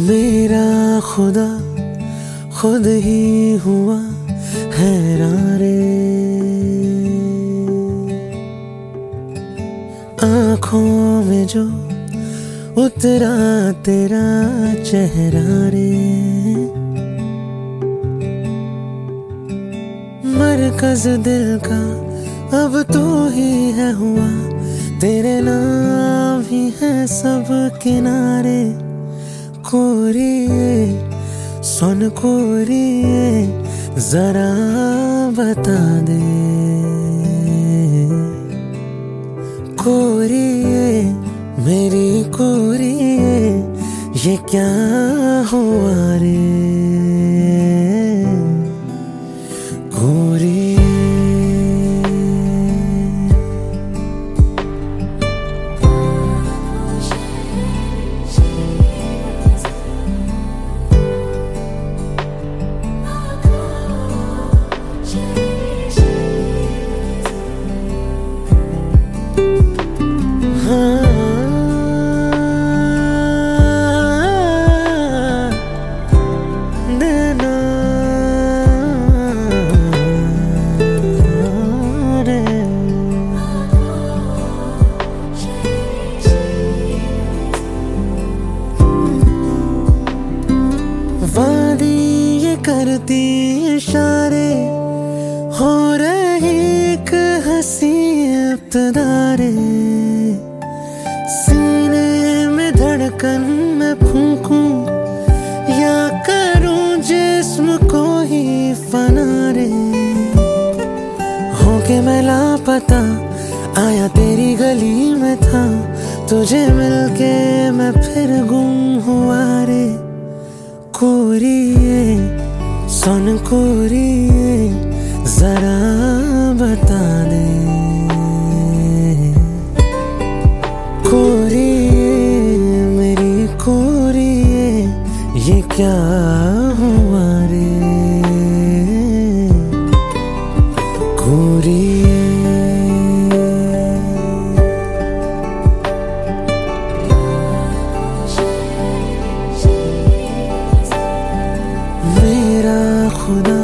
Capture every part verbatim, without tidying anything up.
मेरा खुदा खुद ही हुआ हैरान रे। आँखों में जो उतरा तेरा चेहरा रे, मरकज दिल का अब तू ही है हुआ, तेरे नाम ही है सब किनारे। कोरिए सुन कोरिए जरा बता दे, कोरिए मेरी कोरिए ये क्या हुआ रे। कोरिए वादी ये करती इशारे, हो रही एक हंसी इब्तिदा रे। सीने में धड़कन में फूंकूं या करूं जिस्म को ही फना रे। हो के मैं लापता आया तेरी गली में था, तुझे मिलके मैं फिर गुम हुआ रे। कोरिए सुन कोरिए जरा बता दे, कोरिए मेरी कोरिए ये क्या हुआ रे। कोरिए मेरा खुदा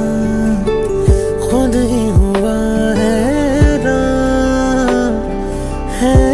खुद ही हुआ हैरान है।